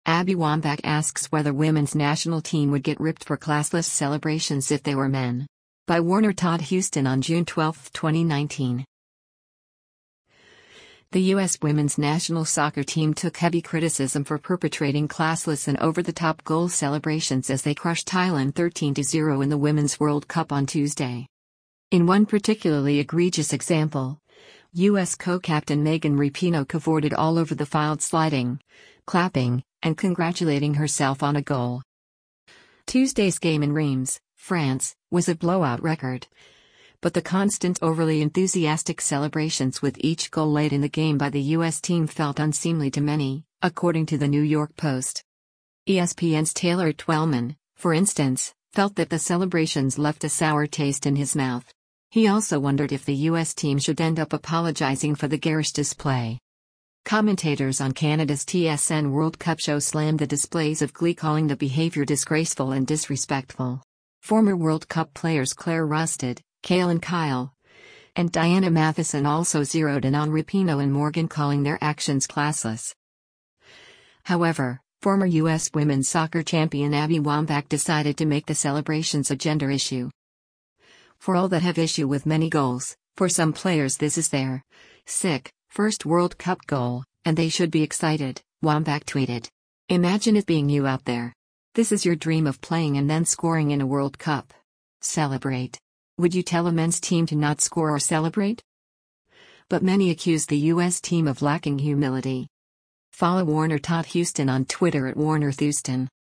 Abby Wambach asks whether women's national team would get ripped for classless celebrations if they were men. By Warner Todd Huston on June 12, 2019. The U.S. women's national soccer team took heavy criticism for perpetrating classless and over-the-top goal celebrations as they crushed Thailand 13-0 in the Women's World Cup on Tuesday. In one particularly egregious example, U.S. co-captain Megan Rapinoe cavorted all over the field, sliding, clapping, and congratulating herself on a goal. Tuesday's game in Reims, France, was a blowout record. But the constant overly enthusiastic celebrations with each goal late in the game by the U.S. team felt unseemly to many, according to the New York Post. ESPN's Taylor Twellman, for instance, felt that the celebrations left a sour taste in his mouth. He also wondered if the U.S. team should end up apologizing for the garish display. Commentators on Canada's TSN World Cup show slammed the displays of glee, calling the behavior disgraceful and disrespectful. Former World Cup players Claire Rusted, Kaylin Kyle, and Diana Matheson also zeroed in on Rapinoe and Morgan, calling their actions classless. However, former U.S. women's soccer champion Abby Wambach decided to make the celebrations a gender issue. For all that have issue with many goals, for some players this is their first World Cup goal, and they should be excited, Wambach tweeted. Imagine it being you out there. This is your dream of playing and then scoring in a World Cup. Celebrate. Would you tell a men's team to not score or celebrate? But many accuse the U.S. team of lacking humility. Follow Warner Todd Huston on Twitter at WarnerThouston.